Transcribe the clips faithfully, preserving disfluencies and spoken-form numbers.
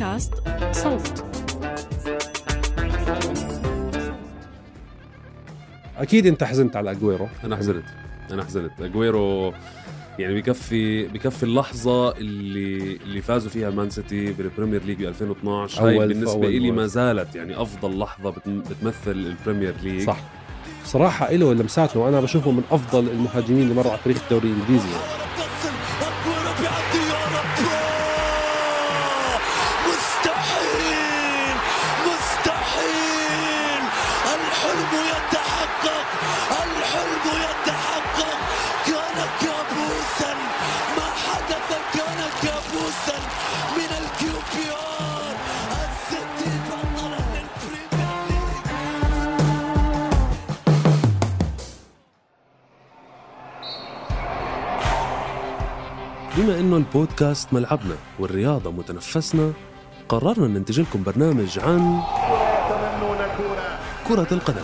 بودكاست صوت. أكيد أنت حزنت على أجويرو. أنا حزنت أنا حزنت أجويرو، يعني بكفي بكفي اللحظة اللي اللي فازوا فيها مان سيتي بالبريمير ليج ألفين واثناشر. هاي بالنسبة إلي ما زالت يعني أفضل لحظة بتمثل البريمير ليج. صح صراحة إله لمساته، وأنا بشوفه من أفضل المهاجمين اللي مروا على تاريخ الدوري الإنجليزي. مستحيل مستحيل، الحلم يتحقق الحلم يتحقق. كان كابوسا ما حدث، كان كابوسا من الكيوبيار. السيتي بطل للبريمير ليج. بما إنه البودكاست ملعبنا والرياضة متنفسنا، قررنا ننتج لكم برنامج عن كرة القدم.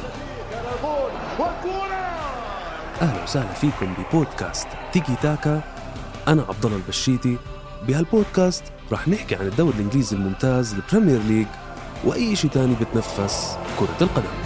أهلا وسهلا فيكم ببودكاست تيكي تاكا. أنا عبد الله البشيتي. بهالبودكاست راح نحكي عن الدوري الإنجليزي الممتاز، البريمير ليج، وأي شيء تاني بتنفس كرة القدم.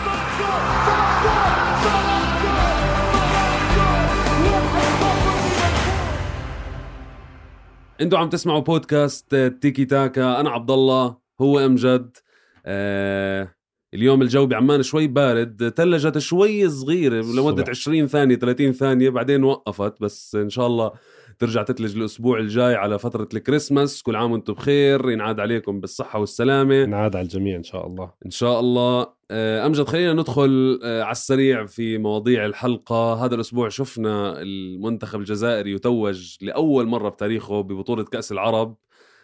انتوا عم تسمعوا بودكاست تيكي تاكا. انا عبد الله، هو امجد. آه اليوم الجو بعمان شوي بارد، تلجت شوي صغيره لمده عشرين ثانيه ثلاثين ثانيه بعدين وقفت، بس ان شاء الله ترجع تتلج الاسبوع الجاي على فتره الكريسماس. كل عام وانتم بخير، ينعاد عليكم بالصحه والسلامه. ينعاد على الجميع ان شاء الله ان شاء الله. آه امجد، خلينا ندخل آه على السريع في مواضيع الحلقه. هذا الاسبوع شفنا المنتخب الجزائري يتوج لاول مره بتاريخه ببطوله كاس العرب.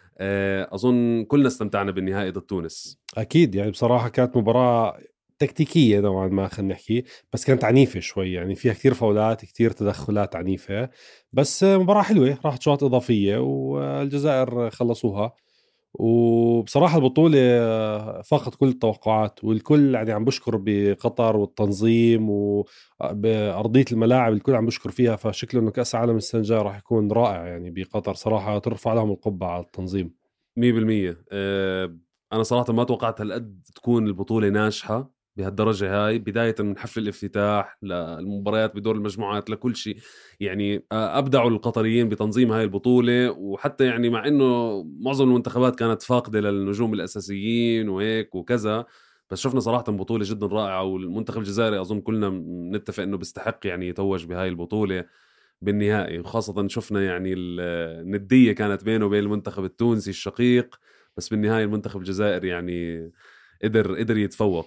أظن كلنا استمتعنا بالنهائي ضد تونس. أكيد، يعني بصراحة كانت مباراة تكتيكية نوعا ما، خلينا نحكي، بس كانت عنيفة شوي، يعني فيها كتير فاولات، كتير تدخلات عنيفة، بس مباراة حلوة. راحت شوط إضافية والجزائر خلصوها. وبصراحة البطولة فاقت كل التوقعات، والكل يعني عم بشكر بقطر والتنظيم وبأرضية الملاعب، الكل عم بشكر فيها. فشكله إنه كأس العالم السنة الجاية راح يكون رائع يعني بقطر. صراحة ترفع لهم القبعة على التنظيم مية بالمية. أه أنا صراحة ما توقعت هالقد تكون البطولة ناجحة بهالدرجة هاي، بداية من حفل الافتتاح للمباريات بدور المجموعات لكل شيء. يعني أبدعوا القطريين بتنظيم هاي البطولة، وحتى يعني مع إنه معظم المنتخبات كانت فاقدة للنجوم الأساسيين وهيك وكذا، بس شفنا صراحة بطولة جدا رائعة. والمنتخب الجزائري أظن كلنا نتفق إنه بيستحق يعني يتوج بهاي البطولة بالنهائي. وخاصة شفنا يعني الندية كانت بينه وبين المنتخب التونسي الشقيق، بس بالنهاية المنتخب الجزائري يعني قدر قدر يتفوق.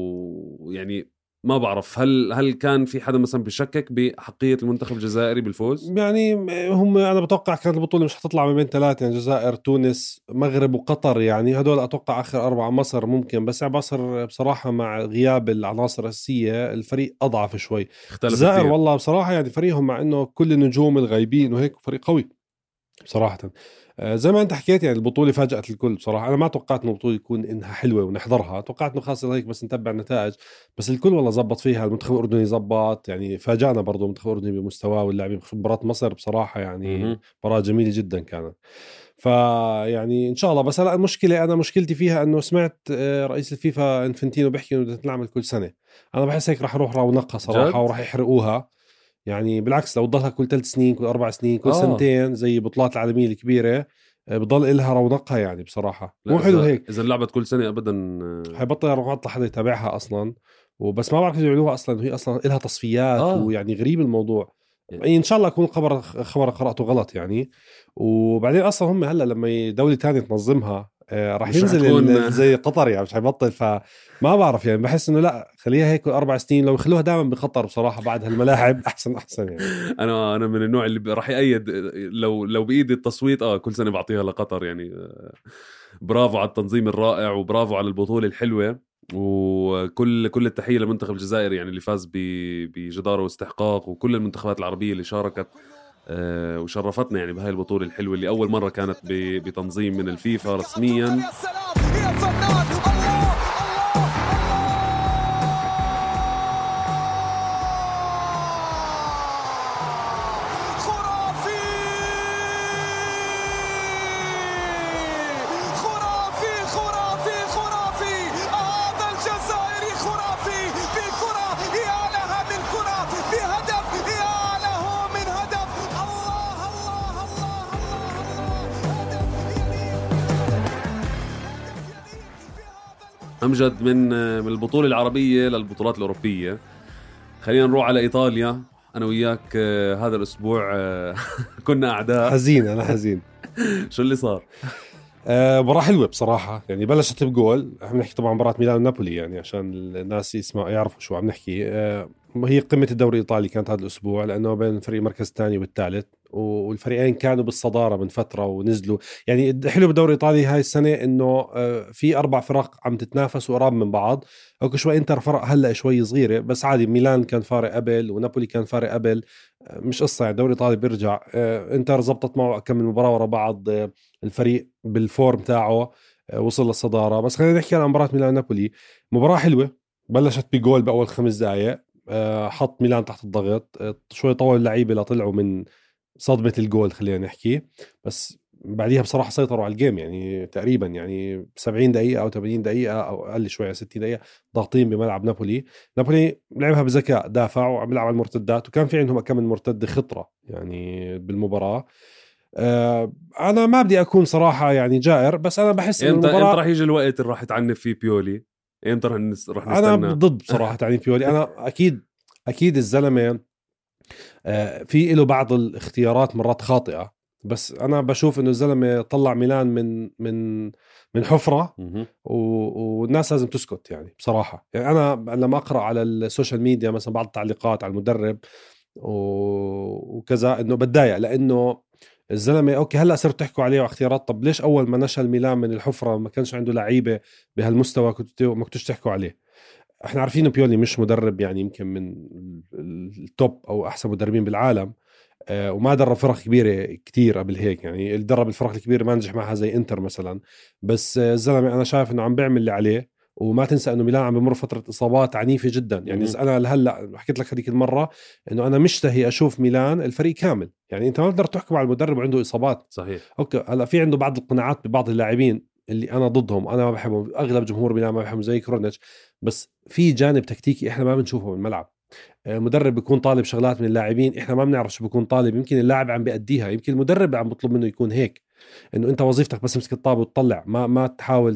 ويعني ما بعرف هل هل كان في حدا مثلا بيشكك بحقية المنتخب الجزائري بالفوز؟ يعني هم أنا بتوقع كانت البطولة مش هتطلع من بين ثلاثة، يعني الجزائر، تونس، مغرب وقطر، يعني هدول أتوقع آخر أربعة. مصر ممكن، بس مصر بصراحة مع غياب العناصر الأساسية الفريق أضعف شوي. الجزائر والله بصراحة يعني فريقهم مع إنه كل النجوم الغايبين وهيك فريق قوي بصراحة. زي ما انت حكيت يعني البطولة فاجأت الكل بصراحة. انا ما توقعت انه البطولة يكون انها حلوة ونحضرها، توقعت انه خاصة هيك بس نتبع النتائج. بس الكل والله زبط فيها. المنتخب الاردني زبط، يعني فاجأنا برضو المنتخب الاردني بمستواه واللاعبين. مباراة مصر بصراحة يعني مباراة جميلة جدا كانت. فيعني ان شاء الله. بس هلا المشكلة، انا مشكلتي فيها انه سمعت رئيس الفيفا انفنتينو بيحكي انه بدها تنعمل كل سنة. انا بحس هيك راح يروح رونقها صراحة وراح يحرقوها. يعني بالعكس لو ضلها كل ثلاث سنين، كل أربع سنين، كل آه. سنتين زي بطولات العالمية الكبيرة، بضل إلها رونقها يعني بصراحة. مو حلو هيك. إذا لعبت كل سنة أبدا حيبطل رونقها حدا يتابعها أصلا. وبس ما بعرف إذا يعملوها أصلا، وهي أصلا إلها تصفيات آه. ويعني غريب الموضوع. يعني إن شاء الله يكون خبر خبر قرأته غلط يعني. وبعدين أصلا هم هلا لما دولة تانية تنظمها آه راح ينزل زي قطر يعني، مش حيبطل. فما بعرف يعني، بحس انه لا خليها هيك اربع سنين، لو يخلوها دائما بقطر بصراحه بعد هالملاعب احسن احسن يعني. انا انا من النوع اللي راح يأيد لو لو بايدي التصويت اه كل سنه بعطيها لقطر يعني. برافو على التنظيم الرائع، وبرافو على البطوله الحلوه، وكل كل التحيه للمنتخب الجزائري يعني اللي فاز بجداره واستحقاق، وكل المنتخبات العربيه اللي شاركت آه وشرفتنا يعني بهاي البطولة الحلوة اللي أول مرة كانت بتنظيم من الفيفا رسميا. أمجد من من البطولة العربية للبطولات الأوروبية. خلينا نروح على إيطاليا. أنا وياك هذا الأسبوع كنا أعداء. حزين أنا حزين. شو اللي صار؟ آه مباراة حلوة بصراحة، يعني بلشت بجول. عم نحكي طبعا مباراة ميلان ونابولي يعني عشان الناس يسمعوا يعرفوا شو عم نحكي. آه هي قمة الدوري الإيطالي كانت هذا الأسبوع، لأنه بين الفريق المركز الثاني والثالث، والفريقين كانوا بالصدارة من فترة ونزلوا. يعني حلو بالدوري الإيطالي هاي السنة إنه آه في أربع فرق عم تتنافس وقراب من بعض. أو شوي إنتر فرق هلأ شوي صغيرة بس عادي، ميلان كان فارق قبل ونابولي كان فارق قبل، آه مش قصة. يعني الدوري الإيطالي بيرجع. آه إنتر زبطت معه كم من مباراة ورا بعض. آه الفريق بالفورم تاعه وصل للصدارة. بس خلينا نحكي عن مباراة ميلان نابولي. مباراة حلوة بلشت بجول بأول خمس دقايق، حط ميلان تحت الضغط شوي، طول اللعيبة لطلعوا من صدمة الجول خلينا نحكي. بس بعديها بصراحة سيطروا على الجيم، يعني تقريبا يعني سبعين دقيقة أو ثمانين دقيقة أو أقل شوية ستين دقيقة ضاغطين بملعب نابولي. نابولي لعبها بذكاء، دافع وعم يلعب على المرتدات، وكان في عندهم كم من مرتدة خطرة يعني بالمباراة. آه انا ما بدي اكون صراحه يعني جائر، بس انا بحس انت المباراة... انت راح يجي الوقت اللي راح يتعنف فيه بيولي. انت راح نس... راح نستنى. انا ضد بصراحه يعني بيولي. انا اكيد اكيد الزلمه آه في له بعض الاختيارات مرات خاطئه، بس انا بشوف انه الزلمه طلع ميلان من من من حفره و... والناس لازم تسكت يعني بصراحه. يعني انا لما اقرا على السوشيال ميديا مثلا بعض التعليقات على المدرب و... وكذا انه بتضايق، لانه الزلمه اوكي هلا صرت تحكوا عليه واختيارات. طب ليش اول ما نشل ميلان من الحفره ما كانش عنده لعيبه بهالمستوى كنتوا ما كنتوش تحكوا عليه؟ احنا عارفين انه بيولي مش مدرب يعني يمكن من التوب او احسن مدربين بالعالم، آه وما درب فرق كبيره كتير قبل هيك. يعني درب الفرق الكبيره ما نجح معها زي انتر مثلا. بس آه الزلمه انا شايف انه عم بيعمل اللي عليه. وما تنسى انه ميلان عم بمر فتره اصابات عنيفه جدا. يعني اذا انا هلا حكيت لك هذيك المره انه انا مشتهي اشوف ميلان الفريق كامل. يعني انت ما بتقدر تحكم على المدرب وعنده اصابات. صحيح. اوكي هلا في عنده بعض القناعات ببعض اللاعبين اللي انا ضدهم، انا ما بحبهم، اغلب جمهور ميلان ما بحبهم زي كرونيتش. بس في جانب تكتيكي احنا ما بنشوفه بالملعب. مدرب بيكون طالب شغلات من اللاعبين احنا ما بنعرف شو بيكون طالب. يمكن اللاعب عم بيأديها، يمكن المدرب عم بيطلب منه يكون هيك، انه انت وظيفتك بس تمسك الطابه وتطلع، ما ما تحاول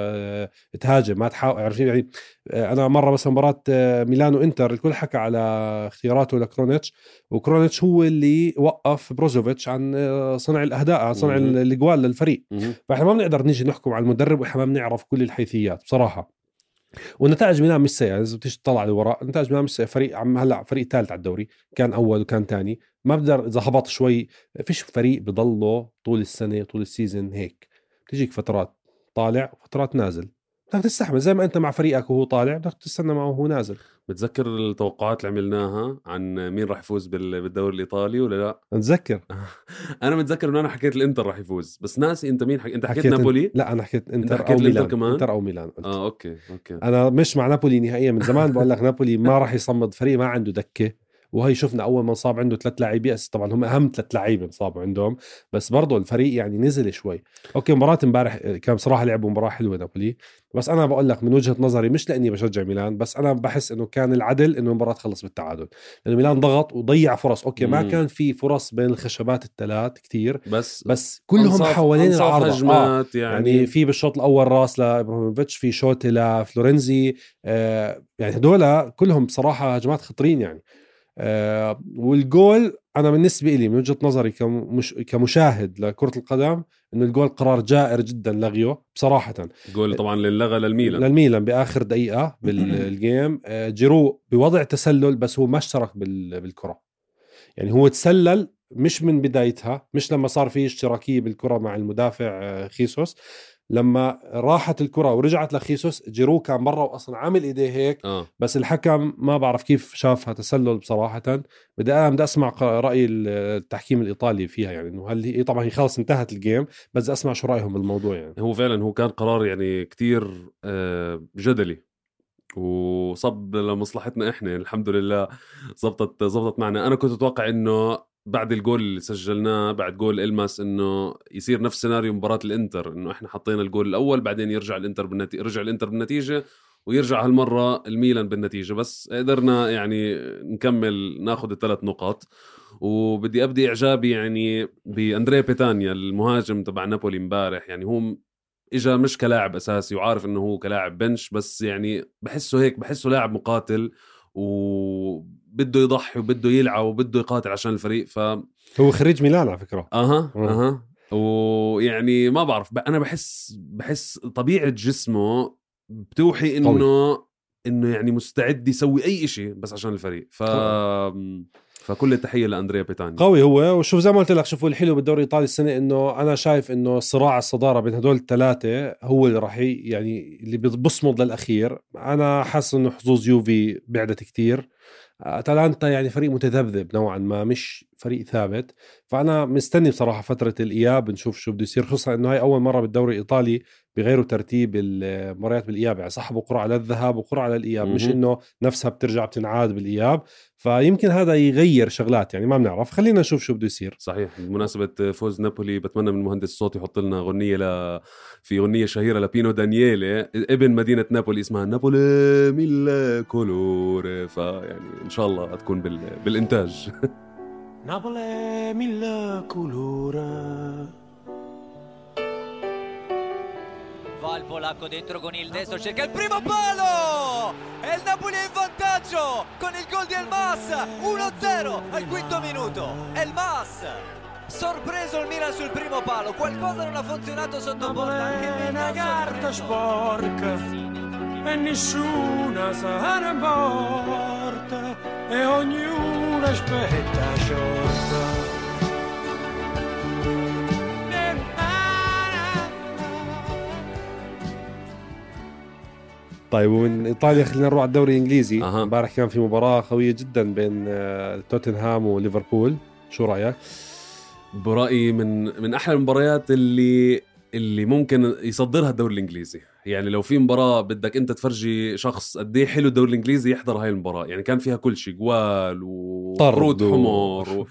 تهاجم، ما تحاول. عارفين يعني انا مره مثلا مباراه ميلان وانتر الكل حكى على اختياراته لكرونيتش، وكرونيتش هو اللي وقف بروزوفيتش عن صنع الاهداف، عن صنع الاجوال للفريق. فاحنا ما بنقدر نيجي نحكم على المدرب واحنا ما بنعرف كل الحيثيات بصراحه. والنتائج ميلان مش سيئه، اذا بتيجي تطلع لوراء نتائج ميلان مش سيئه. فريق عم هلا فريق ثالث على الدوري، كان اول وكان ثاني. ما بقدر اذا هبط شوي، فيش فريق بضله طول السنه طول السيزن هيك. بتجيك فترات طالع فترات نازل، بدك تستحمل زي ما انت مع فريقك وهو طالع بدك تستنى معه وهو نازل. بتذكر التوقعات اللي عملناها عن مين راح يفوز بالدوري الايطالي ولا لا؟ نتذكر. انا متذكر انه انا حكيت الانتر راح يفوز، بس ناسي انت مين حك... انت حكيت, حكيت نابولي انت... لا انا حكيت انتر حكيت او ميلان. كمان؟ انتر او ميلان قلت. اه اوكي اوكي. انا مش مع نابولي نهائيا من زمان. بقول لك نابولي ما راح يصمد فريق ما عنده دكه. وهي شفنا اول ما صاب عنده ثلاث لاعبين، طبعا هم اهم ثلاث لاعبين صابوا عندهم، بس برضو الفريق يعني نزل شوي. اوكي مباراه امبارح كان بصراحه لعبوا مباراه حلوه نابولي. بس انا بقول لك من وجهه نظري، مش لاني بشجع ميلان، بس انا بحس انه كان العدل انه المباراه تخلص بالتعادل، لانه ميلان ضغط وضيع فرص. اوكي ما مم. كان في فرص بين الخشبات الثلاث كتير، بس بس كلهم حوالين العارضه. آه. يعني, يعني في بالشوط الاول راس لابراهيموفيتش، في شوط لفلورنزي، آه يعني هدول كلهم بصراحه هجمات خطرين يعني. آه والجول انا بالنسبه لي من وجهه نظري كمش كمشاهد لكره القدم انه الجول قرار جائر جدا لغيه بصراحه. جول طبعا للغى للميلان للميلان باخر دقيقه بالجيم. آه جيرو بوضع تسلل بس هو ما اشترك بالكره. يعني هو تسلل مش من بدايتها، مش لما صار في اشتراكيه بالكره مع المدافع خيسوس. لما راحت الكرة ورجعت لخيسوس جيرو كان برا وأصلا عامل إيديه هيك. آه. بس الحكم ما بعرف كيف شافها تسلل بصراحة. بدي أنا بدي أسمع رأي التحكيم الإيطالي فيها، يعني إنه هل هي طبعا هي خلص انتهت الجيم، بس أسمع شو رأيهم بالموضوع. يعني هو فعلا هو كان قرار يعني كتير جدلي وصب لمصلحتنا إحنا. الحمد لله زبطت زبطت معنا. أنا كنت أتوقع إنه بعد الجول اللي سجلناه بعد جول إلماس انه يصير نفس سيناريو مباراة الانتر، انه احنا حطينا الجول الاول بعدين يرجع الانتر بالنتيجة، رجع الانتر بالنتيجة ويرجع هالمرة الميلان بالنتيجة، بس قدرنا يعني نكمل ناخد الثلاث نقاط. وبدي ابدي اعجابي يعني باندريا بيتانيا المهاجم تبع نابولي امبارح. يعني هو إجا مش كلاعب أساسي وعارف إنه هو كلاعب بنش، بس يعني بحسه هيك، بحسه لاعب مقاتل وبده يضحي وبده يلعب وبده يقاتل عشان الفريق. ف هو خريج ميلان على فكرة. أها أها ويعني ما بعرف، أنا بحس بحس طبيعة جسمه بتوحي إنه قوي. إنه يعني مستعد يسوي أي إشي بس عشان الفريق. ف قوي. فكل التحية لأندريا بيتاني. قوي هو. وشوف زي ما قلت لك، شوفوا الحلو بالدوري الإيطالي السنة إنه أنا شايف إنه صراع الصدارة بين هدول الثلاثة هو اللي راح يعني اللي بيصمد للأخير. أنا حاسس إنه حظوظ يوفي بعدت كتير. أتلانتا يعني فريق متذبذب نوعا ما، مش فريق ثابت. فأنا مستني بصراحة فترة الإياب نشوف شو بده يصير، خصوصا إنه هاي أول مرة بالدوري الإيطالي بغيروا ترتيب المباريات بالإياب، يعني سحبوا قرعة على الذهاب وقرعة على الإياب، مش إنه نفسها بترجع بتنعاد بالإياب. فيمكن هذا يغير شغلات، يعني ما بنعرف، خلينا نشوف شو بده يصير. صحيح. بمناسبة فوز نابولي بتمنى من المهندس الصوت يحط لنا غنية ل... في غنية شهيرة لبينو دانييلي ابن مدينة نابولي اسمها نابولي ميل كولور، فيعني إن شاء الله تكون بال... بالإنتاج. Napoli mille colore. Va il polacco dentro con il destro, cerca il primo palo e il Napoli è in vantaggio con il gol di Elmas. uno a zero al quinto minuto. Elmas, sorpreso il Milan sul primo palo, qualcosa non ha funzionato sotto porta, anche una carta sporca e nessuna sarà morta e ognuno aspetta sciorta. طيب ومن إيطاليا خلينا نروح على الدوري الإنجليزي. امبارح كان في مباراة قوية جدا بين توتنهام وليفربول، شو رأيك؟ برأيي من من أحلى المباريات اللي اللي ممكن يصدرها الدوري الإنجليزي. يعني لو في مباراة بدك أنت تفرجي شخص قد إيه حلو الدوري الإنجليزي يحضر هاي المباراة. يعني كان فيها كل شيء، جوال وطرود حمر و...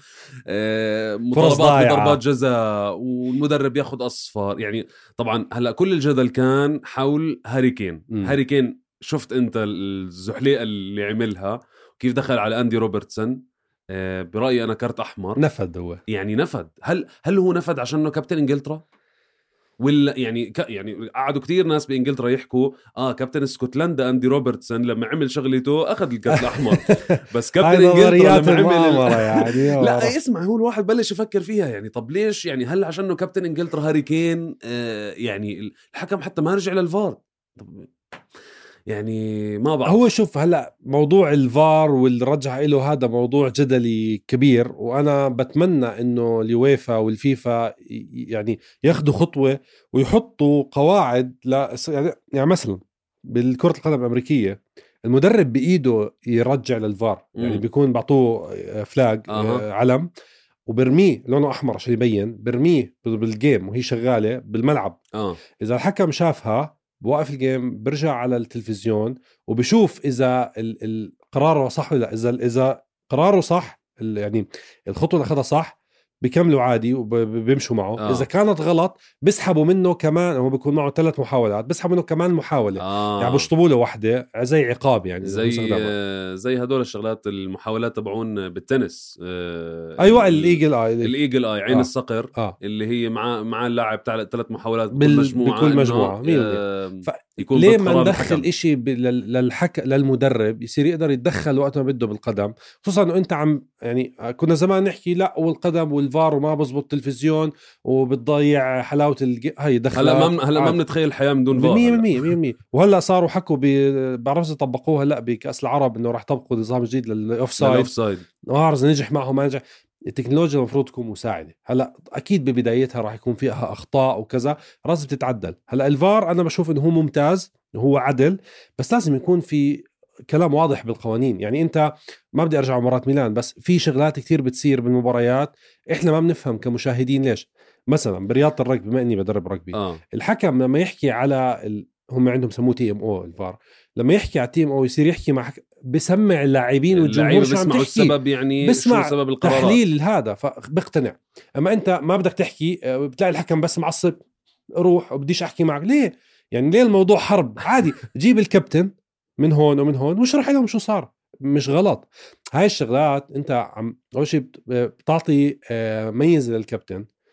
مطالبات بضربات جزاء والمدرب ياخد أصفر. يعني طبعا هلأ كل الجدل كان حول هاري كين. هاري كين شفت أنت الزحليقة اللي عملها كيف دخل على أندي روبرتسون. برأيي أنا كارت أحمر. نفد هو يعني نفد. هل هل هو نفد عشان إنه كابتن إنجلترا؟ ولا يعني ك... يعني قعدوا كتير ناس بإنجلترا يحكوا اه كابتن اسكتلندا أندي روبرتسون لما عمل شغلته أخذ الكارت الأحمر، بس كابتن إنجلترا لما عمل يعني لا اسمع، هو الواحد بلش يفكر فيها. يعني طب ليش؟ يعني هل عشان إنه كابتن إنجلترا هاري كين آه يعني الحكم حتى ما رجع للفار؟ طب يعني ما بعرف. هو شوف هلأ موضوع الفار والرجعة له هذا موضوع جدلي كبير، وأنا بتمنى إنه اليويفا والفيفا يعني ياخدوا خطوة ويحطوا قواعد لا يعني, يعني مثلا بالكرة القدم الأمريكية المدرب بإيده يرجع للفار. م. يعني بيكون بعطوه فلاج أه. علم وبرميه لونه أحمر عشان يبين، برميه بالجيم وهي شغالة بالملعب. أه. إذا الحكم شافها بوقف الجيم، برجع على التلفزيون وبشوف إذا القرار صح ولا لا. إذا إذا قراره صح، يعني الخطوة اللي أخذها صح، بيكملوا عادي وبيمشوا معه. آه. إذا كانت غلط بيسحبوا منه كمان، هو بيكون معه ثلاث محاولات، بيسحبوا منه كمان محاولة. آه. يعني بيشطبوا له واحدة زي عقاب، يعني زي آه زي هدول الشغلات المحاولات تبعون بالتنس. آه أيوة الإيجل آي الإيجل آي عين آه. الصقر آه. اللي هي مع مع اللاعب تاع ثلاث محاولات بال... مجموعة بكل مجموعة. آه ف... يكون ليه ما ندخل إشي ب... للحك... للمدرب يصير يقدر يتدخل وقت ما بده بالقدم، خصوصا إنه أنت عم يعني كنا زمان نحكي لا والقدم والفار وما بزبط التلفزيون وبتضيع حلاوة الج... هاي دخل. هلا ما هلا ما بنتخيل الحياة من دون فار مية بالمية مية بالمية. وهلا صاروا حكوا ب... بعرفش طبقوها لا بكأس العرب إنه راح طبقوا نظام جديد للأوفسايد. نعرف نجح معهم ما نجح. التكنولوجيا المفروض تكون مساعدة. هلا أكيد ببدايتها راح يكون فيها أخطاء وكذا، لازم تتعدل. هلا الفار أنا بشوف إنه هو ممتاز وهو عدل، بس لازم يكون في كلام واضح بالقوانين. يعني أنت ما بدي أرجع مباراة ميلان، بس في شغلات كتير بتصير بالمباريات إحنا ما بنفهم كمشاهدين ليش. مثلا برياضة الركبي، بما إني بدرب ركبي آه. الحكم لما يحكي على ال... هم عندهم سموه تي ام او الفار، لما يحكي على تي ام او يصير يحكي مع حك... بسمع اللاعبين والجمهور شو عم تحكي، السبب يعني بسمع شو سبب القرارات، تحليل هذا فبقتنع. اما انت ما بدك تحكي، بتلاقي الحكم بس معصب، روح وبديش احكي معك. ليه يعني؟ ليه الموضوع حرب؟ عادي جيب الكابتن من هون ومن هون واشرح لهم شو صار. مش غلط هاي الشغلات. انت عم اول شيء بتعطي ميز للكابتن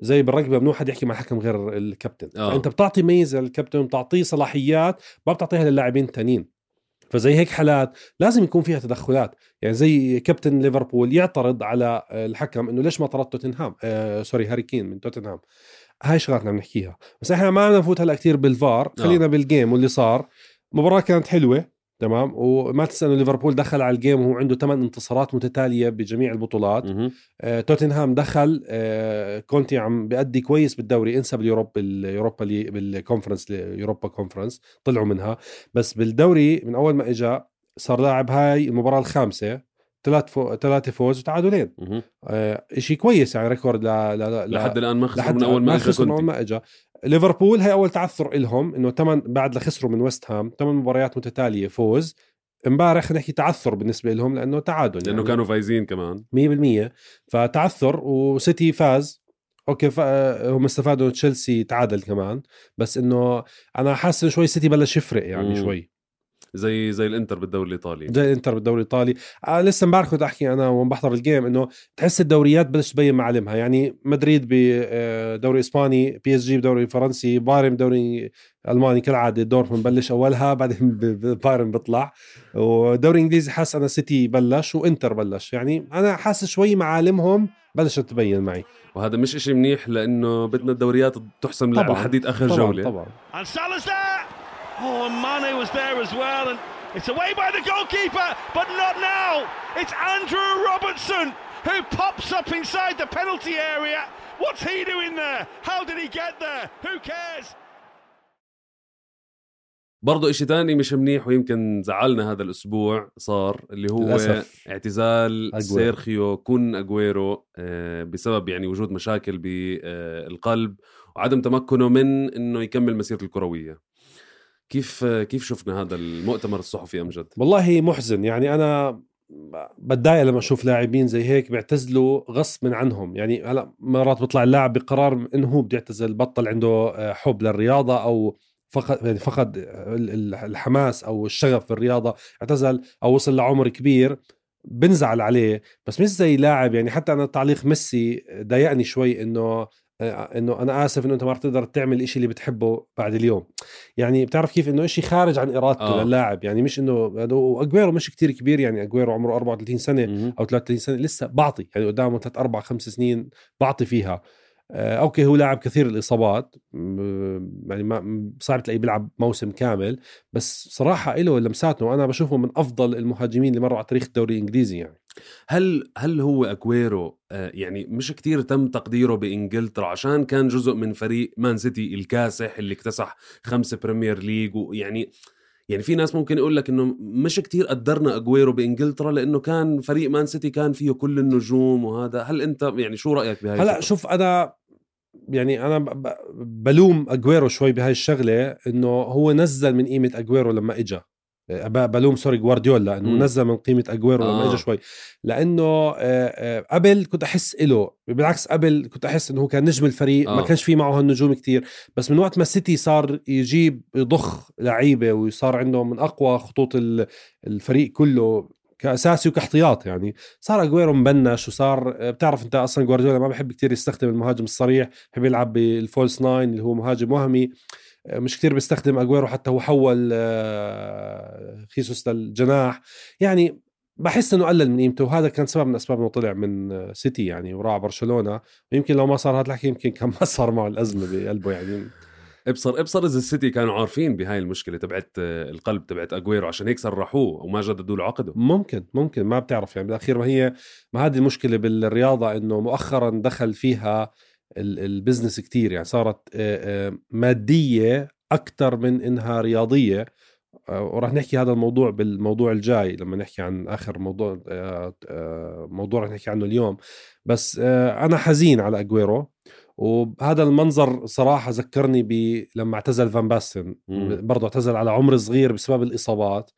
زي بالرقبه ممنوع حد يحكي مع الحكم غير الكابتن. آه. فانت بتعطي ميزه للكابتن، بتعطيه صلاحيات ما بتعطيها للاعبين التانيين. فزي هيك حالات لازم يكون فيها تدخلات، يعني زي كابتن ليفربول يعترض على الحكم انه ليش ما طرد توتنهام آه سوري هاري كين من توتنهام. هاي شغلاتنا بنحكيها، بس احنا ما بدنا نفوت هلا كثير بالفار. خلينا آه. بالجيم واللي صار. مباراة كانت حلوة تمام، وما تنسى انه ليفربول دخل على الجيم وهو عنده ثمان انتصارات متتالية بجميع البطولات. آه، توتنهام دخل آه، كونتي عم بيأدي كويس بالدوري، انسى باليوروب باليوروبا لي بالكونفرنس يوروبا كونفرنس طلعوا منها، بس بالدوري من اول ما اجى صار لاعب هاي المباراة الخامسة، ثلاث فو... ثلاثة فوز وتعادلين. آه، اشي كويس يعني ريكورد ل... ل... لحد الان ما خسروا من اول اول ما اجى من اول ما اجى ليفربول. هي اول تعثر لهم انه ثمان بعد لخسروا من ويست هام ثمان مباريات متتاليه فوز. امبارح نحكي تعثر بالنسبه لهم لانه تعادل، لانه يعني كانوا فايزين كمان مية بالمية. فتعثر وسيتي فاز اوكي، هم استفادوا تشيلسي تعادل كمان، بس انه انا حاسس شوي سيتي بلش يفرق يعني مم. شوي زي زي الانتر بالدوري الايطالي، زي الانتر بالدوري الايطالي. آه لسه امبارح كنت احكي انا وأنا بحضر الجيم انه تحس الدوريات بلش تبين معالمها، يعني مدريد بدوري اسباني، بي اس جي بدوري فرنسي، بايرن بدوري الماني كالعاده، دورتموند بلش اولها بعدين بايرن بيطلع، ودوري انجليزي حاسس انا سيتي بلش وانتر بلش، يعني انا حاسس شوي معالمهم بلشت تبين معي، وهذا مش إشي منيح لانه بدنا الدوريات تحسم لحديد اخر طبعاً جوله طبعا. Oh, and Mane was there as well, and it's away by the goalkeeper, but not now. It's Andrew Robertson who pops up inside the penalty area. What's he doing there? How did he get there? Who cares? برضو إشي تاني مش منيح ويمكن زعلنا هذا الأسبوع صار، اللي هو للأسف اعتزال أجويرو. سيرخيو كون أجويرو بسبب يعني وجود مشاكل بالقلب وعدم تمكنه من إنه يكمل مسيرته الكروية. كيف كيف شفنا هذا المؤتمر الصحفي أمجد؟ والله محزن، يعني أنا بتضايق لما أشوف لاعبين زي هيك بيعتزلوا غصب من عنهم. يعني هلا مرات بيطلع اللاعب بقرار إنه هو بده يعتزل، بطل عنده حب للرياضة أو فقد يعني فقد الحماس أو الشغف في الرياضة، اعتزل أو وصل لعمر كبير بنزعل عليه. بس مش زي لاعب، يعني حتى أنا تعليق ميسي ضايقني شوي إنه انه انا اسف انه انت ما رح تقدر تعمل الاشي اللي بتحبه بعد اليوم. يعني بتعرف كيف انه اشي خارج عن ارادته آه. للاعب، يعني مش انه اجويرو مش كتير كبير، يعني اجويرو عمره أربعة وثلاثين سنة م- او ثلاثة وثلاثين سنة لسه بعطي، يعني قدامه ثلاث أربع خمس سنين بعطي فيها. آه اوكي هو لاعب كثير الاصابات، يعني ما صعب تلاقيه بيلعب موسم كامل، بس صراحة له لمساته وانا بشوفه من افضل المهاجمين اللي مروا على تاريخ الدوري الانجليزي. يعني هل هل هو أجويرو يعني مش كتير تم تقديره بإنجلترا عشان كان جزء من فريق مان سيتي الكاسح اللي اكتسح خمسة بريمير ليج، ويعني يعني في ناس ممكن يقول لك إنه مش كتير قدرنا أجويرو بإنجلترا لأنه كان فريق مان سيتي كان فيه كل النجوم وهذا. هل أنت يعني شو رأيك بهاي؟ هلا شوف أنا يعني أنا بلوم أجويرو شوي بهاي الشغلة، إنه هو نزل من قيمة أجويرو لما إجا. بلوم سوري جوارديولا انه م. نزل من قيمه اجويرو آه. لما اجى شوي، لانه قبل كنت احس له بالعكس، قبل كنت احس انه هو كان نجم الفريق آه. ما كانش في معه هالنجوم كتير، بس من وقت ما السيتي صار يجيب يضخ لعيبه وصار عنده من اقوى خطوط الفريق كله كاساسي وكاحتياط، يعني صار اجويرو مبنش وصار بتعرف انت اصلا جوارديولا ما بحب كتير يستخدم المهاجم الصريح، بحب يلعب بالفولس ناين اللي هو مهاجم وهمي، مش كتير بيستخدم أجويرو، حتى هو حول خيسوس للجناح. يعني بحس انه قلل من قيمته، وهذا كان سبب من اسباب انه طلع من سيتي يعني وراح برشلونة. ويمكن لو ما صار هذا الحكي يمكن كان ما صار معه الأزمة بقلبه. يعني ابصر ابصر اذا السيتي كانوا عارفين بهاي المشكله تبعت القلب تبعت اجويرو عشان هيك سرحوه وما جددوا له عقده. ممكن ممكن ما بتعرف، يعني بالاخير ما هي ما هذه المشكله بالرياضه، انه مؤخرا دخل فيها البزنس كتير، يعني صارت ماديه اكثر من انها رياضيه. وراح نحكي هذا الموضوع بالموضوع الجاي لما نحكي عن آخر موضوع موضوع رح نحكي عنه اليوم. بس أنا حزين على أجويرو، وهذا المنظر صراحة ذكرني ب لما اعتزل فان باستن، برضو اعتزل على عمر صغير بسبب الإصابات.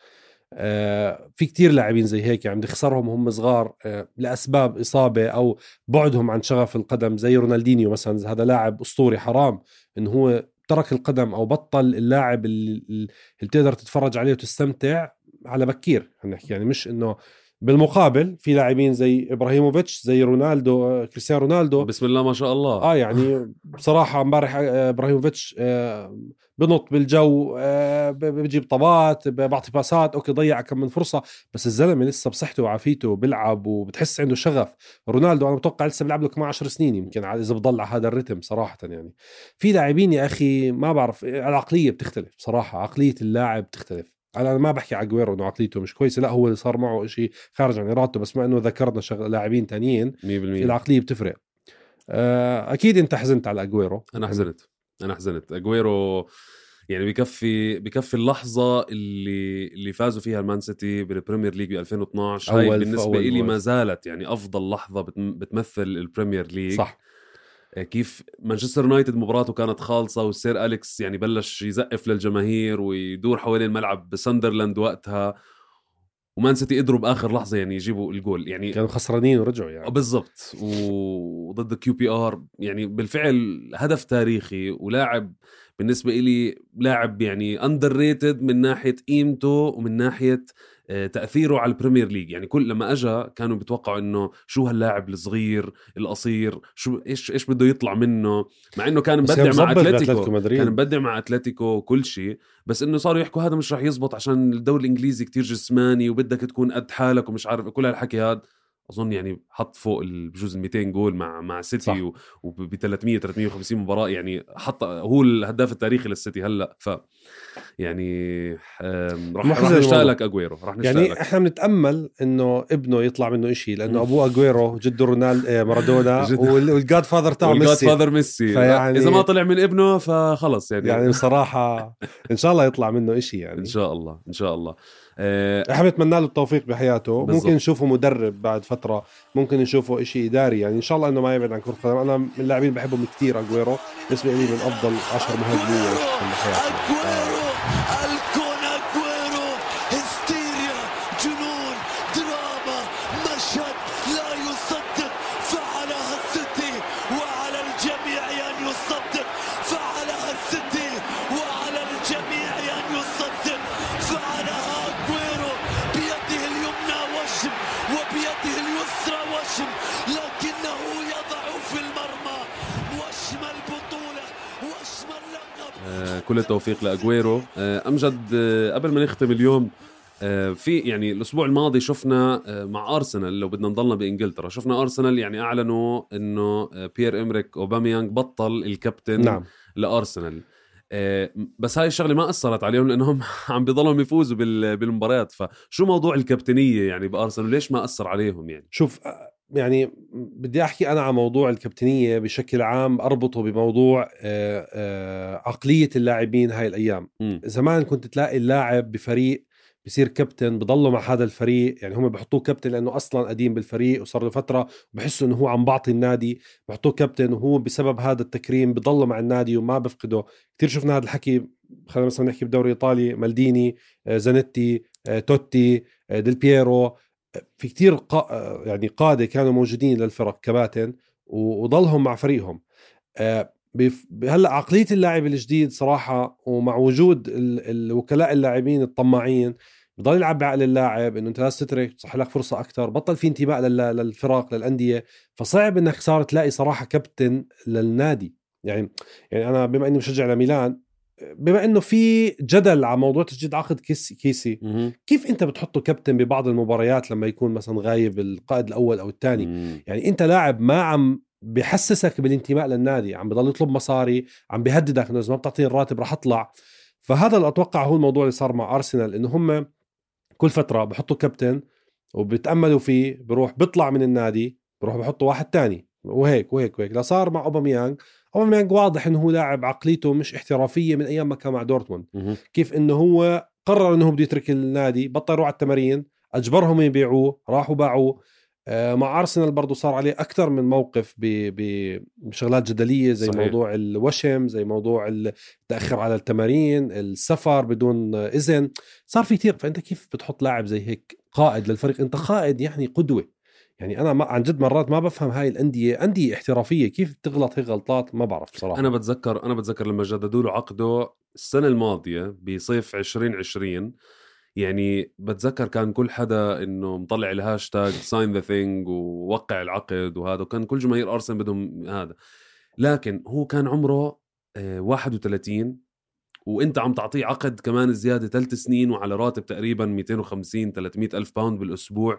في كتير لاعبين زي هيك يعني خسرهم هم صغار لأسباب إصابة أو بعدهم عن شغف القدم، زي رونالدينيو مثلا، هذا لاعب أسطوري، حرام إنه هو ترك القدم أو بطل اللاعب اللي, اللي تقدر تتفرج عليه وتستمتع على بكير. هنحكي يعني مش إنه بالمقابل في لاعبين زي ابراهيموفيتش زي رونالدو كريستيانو رونالدو بسم الله ما شاء الله. اه يعني بصراحه امبارح ابراهيموفيتش آه بنط بالجو، آه بجيب طابات، بعطي باسات، اوكي ضيع كم من فرصه، بس الزلمه لسه بصحته وعافيته بيلعب وبتحس عنده شغف. رونالدو انا بتوقع لسه بيلعب له كمان عشر سنين يمكن اذا بضل على هذا الرتم صراحه. يعني في لاعبين يا اخي ما بعرف، العقليه بتختلف بصراحه، عقليه اللاعب بتختلف. انا ما بحكي على أجويرو انه عقليته مش كويسه، لا هو اللي صار معه شيء خارج عن ارادته، بس ما انه ذكرنا شغل لاعبين تانيين مية بالمية العقليه بتفرق. اكيد انت حزنت على أجويرو. انا حزنت انا حزنت أجويرو يعني بكفي بكفي اللحظه اللي اللي فازوا فيها المان سيتي بالبريمير ليج ب ألفين واثناشر، هاي بالنسبه لي ما زالت يعني افضل لحظه بتمثل البريمير ليج. صح. كيف مانشستر يونايتد مباراته كانت خالصة والسير أليكس يعني بلش يزقف للجماهير ويدور حوالين الملعب بساندرلاند وقتها، ومان سيتي قدروا بآخر لحظة يعني يجيبوا الجول، يعني كانوا خسرانين ورجعوا يعني بالضبط، وضد كيو بي آر يعني بالفعل هدف تاريخي، ولاعب بالنسبة إلي لاعب يعني underrated من ناحية قيمته ومن ناحية تأثيره على البريمير ليج. يعني كل لما أجا كانوا بيتوقعوا إنه شو هاللاعب الصغير القصير، شو إيش إيش بده يطلع منه، مع إنه كان مبدع مع أتلتيكو، كان مبدع مع أتلتيكو كل شيء، بس إنه صاروا يحكوا هذا مش راح يزبط عشان الدوري الإنجليزي كتير جسماني وبدك تكون قد حالك ومش عارف كل هالحكي هذا. أظن يعني حط فوق بجوز مئتين جول مع مع سيتي وب ثلاثمية ثلاثمية وخمسين مباراة، يعني حط هو الهداف التاريخي للسيتي هلا. ف يعني راح راح نشتاق لك أجويرو، راح نشتاق يعني لك. احنا بنتامل انه ابنه يطلع منه إشي، لانه ابوه أجويرو جده رونالدو مارادونا والجاد فاذر تاع ميسي، والجاد فاذر ميسي. فيعني اذا ما طلع من ابنه فخلص يعني يعني بصراحه ان شاء الله يطلع منه إشي يعني ان شاء الله ان شاء الله. احنا بنتمنى له التوفيق بحياته. بالزبط. ممكن نشوفه مدرب بعد فتره، ممكن نشوفه إشي اداري، يعني ان شاء الله انه ما يبعد عن كره القدم. انا من اللاعبين بحبهم كثير أجويرو، بالنسبه لي من افضل عشر مهاجمين بحياتي. كل التوفيق لأجويرو. أمجد قبل ما نختم اليوم، في يعني الأسبوع الماضي شفنا مع أرسنال، لو بدنا نضلنا بإنجلترا، شفنا أرسنال يعني أعلنوا إنه بيير إمريك أوباميانغ بطل الكابتن نعم. لأرسنال. بس هاي الشغلة ما أثرت عليهم لأنهم عم بيضلهم يفوزوا بالمباريات. فشو موضوع الكابتنية يعني بأرسنال وليش ما أثر عليهم؟ يعني شوف، يعني بدي أحكي أنا عن موضوع الكابتنية بشكل عام، أربطه بموضوع آآ آآ عقلية اللاعبين هاي الأيام. م. زمان كنت تلاقي اللاعب بفريق بصير كابتن، بضله مع هذا الفريق، يعني هم بحطوه كابتن لأنه أصلا قديم بالفريق وصار له فترة، وبحسوا إنه هو عم بعطي النادي، بحطوه كابتن، وهو بسبب هذا التكريم بضله مع النادي وما بفقده. كتير شفنا هذا الحكي، خلينا مثلا نحكي بدوري إيطالي، مالديني، زانيتي، توتي، ديل بييرو، في كتير قا... يعني قادة كانوا موجودين للفرق كباتن وضلهم مع فريقهم. بف... هلأ عقلية اللاعب الجديد صراحة، ومع وجود ال... الوكلاء اللاعبين الطماعين، بضل يلعب بعقل اللاعب انه انت لازم تترك، تصح لك فرصة اكتر، بطل في انتماء لل... للفرق للأندية، فصعب انك صار تلاقي صراحة كابتن للنادي. يعني يعني انا بما اني مشجع لميلان، بما انه في جدل على موضوع تجديد عقد كيسي, كيسي كيف انت بتحطه كابتن ببعض المباريات لما يكون مثلا غايب القائد الاول او الثاني؟ يعني انت لاعب ما عم بحسسك بالانتماء للنادي، عم بضل يطلب مصاري، عم بيهددك انه اذا ما بتعطيني الراتب راح اطلع. فهذا اللي اتوقع هو الموضوع اللي صار مع ارسنال، انه هم كل فتره بحطوا كابتن وبتاملوا فيه، بروح بيطلع من النادي، بروح بحطوا واحد تاني، وهيك وهيك وهيك. لا صار مع أوباميانغ، أوباميانغ واضح إنه هو لاعب عقليته مش احترافية من أيام ما كان مع دورتموند. كيف إنه هو قرر إنه بده يترك النادي، بطل يروح على التمارين، أجبرهم يبيعوه، راحوا باعوه. آه مع أرسنال برضو صار عليه أكتر من موقف بشغلات جدلية، زي صحيح. موضوع الوشم، زي موضوع التأخر على التمارين، السفر بدون إذن، صار في كتير. فأنت كيف بتحط لاعب زي هيك قائد للفريق؟ أنت قائد يعني قدوة. يعني أنا ما عن جد مرات ما بفهم هاي الأندية، أندية احترافية، كيف تغلط هيك غلطات ما بعرف بصراحة. أنا بتذكر أنا بتذكر لما جددوا له عقده السنة الماضية بصيف عشرين عشرين، يعني بتذكر كان كل حدا انه مطلع الهاشتاج ساين ذا ثينج ووقع العقد وهذا، وكان كل جماهير ارسنال بدهم هذا، لكن هو كان عمره واحد وثلاثين وانت عم تعطيه عقد كمان زياده ثلاث سنين وعلى راتب تقريبا مئتين وخمسين ثلاثمئة الف باوند بالاسبوع.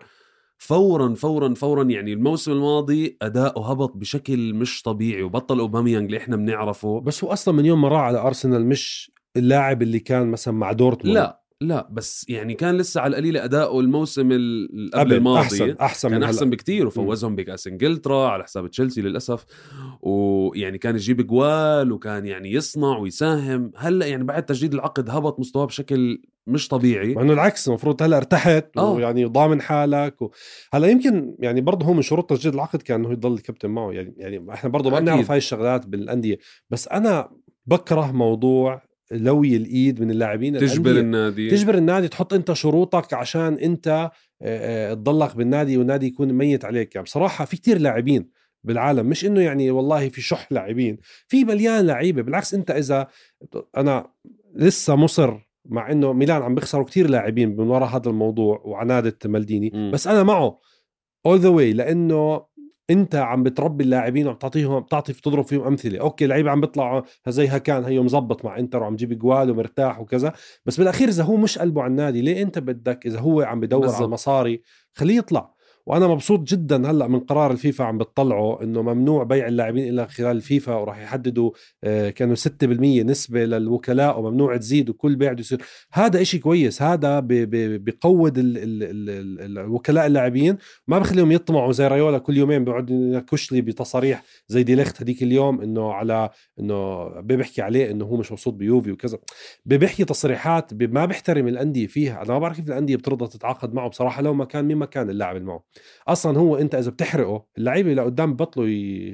فورا فورا فورا يعني الموسم الماضي اداؤه هبط بشكل مش طبيعي، وبطل اوباميانغ اللي احنا بنعرفه. بس هو اصلا من يوم ما راح على ارسنال مش اللاعب اللي كان مثلا مع دورتموند. لا لا بس يعني كان لسه على القليله اداؤه الموسم قبل الماضي احسن احسن كان من احسن بكتير، وفوزهم بكاس انجلترا على حساب تشيلسي للاسف، ويعني كان يجيب جوال وكان يعني يصنع ويساهم. هلا يعني بعد تجديد العقد هبط مستواه بشكل مش طبيعي، مع انه العكس المفروض هلا ارتحت آه. ويعني ضامن حالك و... هلا يمكن يعني برضه هو من شروط تجديد العقد كان انه يضل الكابتن معه. يعني يعني احنا برضه ما بنعرف هاي الشغلات بالانديه، بس انا بكره موضوع لوي الايد من اللاعبين، تجبر النادي تجبر النادي تحط انت شروطك عشان انت تضلك بالنادي والنادي يكون ميت عليك. يعني بصراحه في كتير لاعبين بالعالم، مش انه يعني والله في شح لاعبين، في مليان لعيبه. بالعكس انت اذا انا لسه مصر مع انه ميلان عم بيخسروا كتير لاعبين من وراء هذا الموضوع وعنادة مالديني م. بس انا معه all the way، لانه انت عم بتربي اللاعبين وعم تعطيهم بتعطي تضرب فيهم امثله. اوكي لعيبه عم بيطلعوا زي هكان هيو مزبط مع انتر وعم جيب جوال ومرتاح وكذا، بس بالاخير اذا هو مش قلبه على النادي ليه انت بدك؟ اذا هو عم بدور بالزبط. على المصاري خليه يطلع. وانا مبسوط جدا هلا من قرار الفيفا عم بتطلعوا انه ممنوع بيع اللاعبين الا خلال الفيفا، وراح يحددوا كانوا ستة بالمية نسبه للوكلاء وممنوع تزيد، وكل بيع يصير. هذا إشي كويس، هذا بيقود ال ال ال الوكلاء اللاعبين، ما بخليهم يطمعوا زي رايولا كل يومين بيقعد ينكش لي بتصاريح زي ديليخت هديك اليوم انه على انه بيحكي عليه انه هو مش مبسوط بيوفي وكذا، بيحكي تصريحات ما بيحترم الانديه فيها. انا ما بعرف كيف الانديه بترضى تتعاقد معه بصراحه، لو ما كان مين ما كان اللاعب اللي معه اصلا. هو انت اذا بتحرقه اللعيبه اللي قدام بطلوا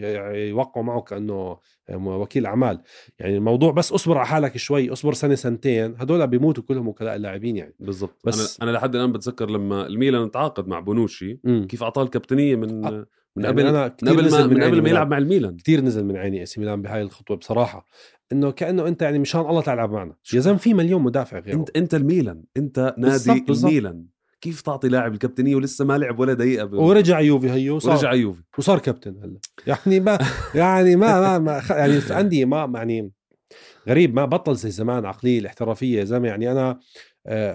يوقعوا معه كانه وكيل اعمال. يعني الموضوع بس اصبر على حالك شوي، اصبر سنه سنتين هدول بيموتوا كلهم وكلاء اللاعبين يعني. بالضبط. بس انا انا لحد الان بتذكر لما الميلان تعاقد مع بونوشي م. كيف اعطاه الكابتنيه من أه. من يعني قبل أنا من قبل ما, من قبل ما يلعب مع الميلان. كتير نزل من عيني اسي ميلان بهاي الخطوه بصراحه، انه كانه انت يعني مشان الله تلعب معنا يا زلمه، في مليون مدافع غيره. انت انت الميلان، انت نادي بالزبط بالزبط. الميلان كيف تعطي لاعب الكابتنيه ولسه ما لعب ولا دقيقه ب... ورجع يوفي هيو وصار ورجع يوفي وصار كابتن هلا. يعني ما يعني ما ما, ما يعني عندي ما يعني غريب، ما بطل زي زمان عقليه الاحترافيه زي ما يعني انا آآ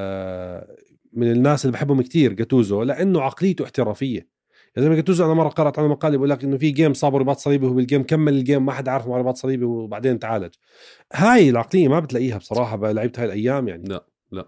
آآ من الناس اللي بحبهم كتير جاتوزو، لانه عقليته احترافيه. يا زلمه جاتوزو انا مره قرأت عنه مقاله بيقول لك انه في جيم صابوا رباط صليبي وهو بالجيم كمل الجيم ما حد عارف مع رباط صليبي وبعدين تعالج. هاي العقليه ما بتلاقيها بصراحه بلعبت هاي الايام يعني. لا لا.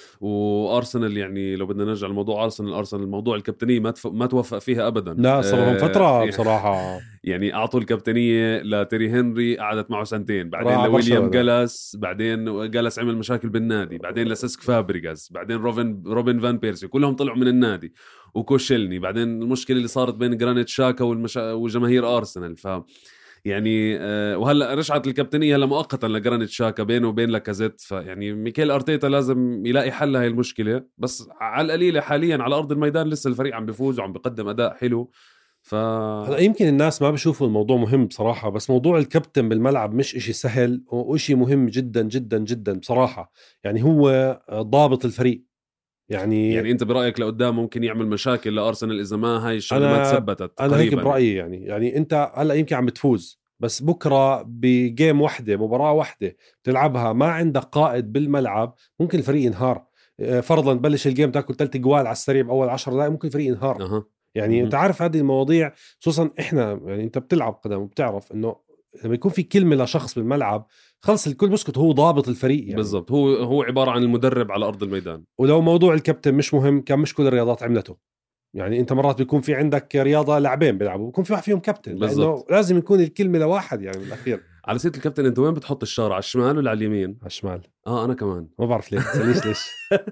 وارسنال يعني لو بدنا نرجع لموضوع ارسنال، ارسنال الموضوع الكابتنيه ما تف... ما توفق فيها ابدا. لا صار لهم فتره بصراحه يعني اعطوا الكابتنيه لتيري هنري، قعدت معه سنتين، بعدين لويليام جالس، بعدين جالس عمل مشاكل بالنادي، بعدين لسيسك فابريغاز، بعدين روبن روبن فان بيرسي، كلهم طلعوا من النادي، وكوشلني، بعدين المشكله اللي صارت بين جرانيت شاكا والمشا... وجماهير ارسنال. ف يعني آه وهلا رجعت الكابتنيه هلا مؤقتا لجرانيت شاكا بينه وبين لاكازيت. فيعني ميكيل ارتيتا لازم يلاقي حل هاي المشكله، بس على القليله حاليا على ارض الميدان لسه الفريق عم بيفوز وعم بيقدم اداء حلو. ف يمكن الناس ما بيشوفوا الموضوع مهم بصراحه، بس موضوع الكابتن بالملعب مش إشي سهل وإشي مهم جدا جدا جدا بصراحه. يعني هو ضابط الفريق. يعني يعني انت برايك لقدام ممكن يعمل مشاكل لارسنال اذا ما هاي الشغله ما تثبتت؟ انا هيك برايي. يعني يعني انت هلا يمكن عم بتفوز، بس بكره بجيم واحده مباراه واحده تلعبها ما عندك قائد بالملعب ممكن الفريق ينهار. فرضا تبلش الجيم تاكل ثلاث جوال على السريع باول عشر دقائق ممكن الفريق ينهار. أه. يعني أه. انت عارف هذه المواضيع، خصوصا احنا يعني انت بتلعب قدم وبتعرف انه لما يكون في كلمه لشخص بالملعب خلص الكل بسكت، هو ضابط الفريق يعني. بالضبط، هو هو عباره عن المدرب على ارض الميدان. ولو موضوع الكابتن مش مهم كان مش كل الرياضات عملته. يعني انت مرات بيكون في عندك رياضه لاعبين بيلعبوا بيكون في واحد فيهم كابتن، لانه لازم يكون الكلمه لواحد يعني بالاخير. على سيره الكابتن، انت وين بتحط الشارة، على الشمال ولا على اليمين؟ على الشمال. اه انا كمان ما بعرف ليش ليش ليش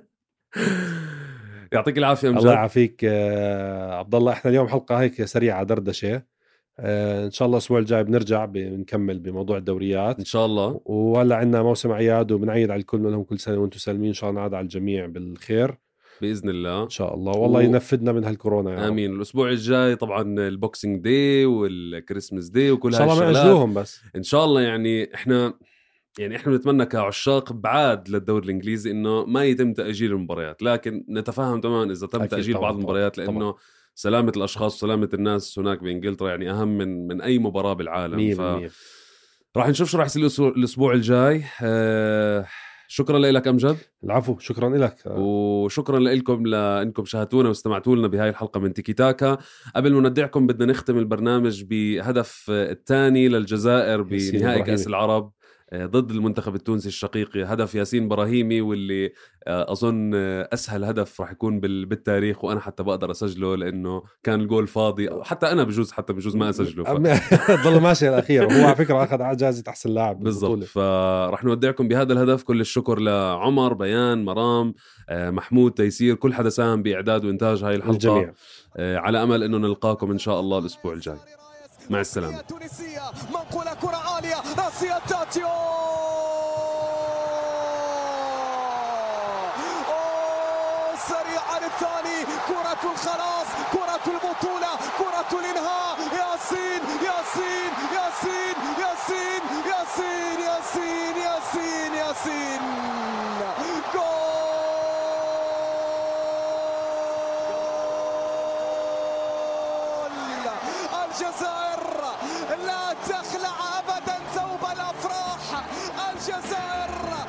يعطيك العافيه امجد. الله يعافيك آه عبد الله. احنا اليوم حلقه هيك سريعه دردشه، آه ان شاء الله الاسبوع الجاي بنرجع بنكمل بموضوع الدوريات ان شاء الله. وهلا عندنا موسم اعياد وبنعيد على الكل لهم كل سنه وانتم سالمين، ان شاء الله نعاد على الجميع بالخير باذن الله ان شاء الله. والله و... ينفذنا من هالكورونا يعني. امين. الاسبوع الجاي طبعا البوكسينج داي والكريسماس داي وكل هاي الشغلات ان شاء الله ما اجلوهم، بس ان شاء الله يعني احنا يعني احنا بنتمنى كعشاق بعاد للدوري الانجليزي انه ما يتم تاجيل المباريات، لكن نتفهم تماما اذا تم تاجيل بعض المباريات لانه طبعاً. سلامه الاشخاص وسلامه الناس هناك بانجلترا يعني اهم من من اي مباراه بالعالم. ف راح نشوف شو راح يصير الاسبوع الجاي. أه شكرا لك امجد. العفو، شكرا لك، وشكرا لكم لانكم شاهدتونا واستمعتوا لنا بهاي الحلقه من تيكي تاكا. قبل ما نودعكم بدنا نختم البرنامج بهدف الثاني للجزائر بنهائي كاس العرب ضد المنتخب التونسي الشقيقي، هدف ياسين براهيمي، واللي أظن أسهل هدف راح يكون بالتاريخ، وأنا حتى بقدر أسجله لأنه كان الجول فاضي، حتى أنا بجوز حتى بجوز ما أسجله ف... ضل ماشي الأخير. هو على فكرة أخذ جائزة أحسن لاعب بالضبط. فرح نودعكم بهذا الهدف. كل الشكر لعمر، بيان، مرام، محمود، تيسير، كل حدا ساهم بإعداد وإنتاج هاي الحلقة الجميع. على أمل أنه نلقاكم إن شاء الله الأسبوع الجاي. مع السلامة. منقولة كرة عالية، آسيا تاتيو سريعا الثاني، كرة الخلاص، كرة البطولة، كرة الإنهاء. ياسين ياسين ياسين ياسين ياسين ياسين ياسين ياسين جول الجزائر. لا تخلع أبدا ثوب الأفراح الجزائر.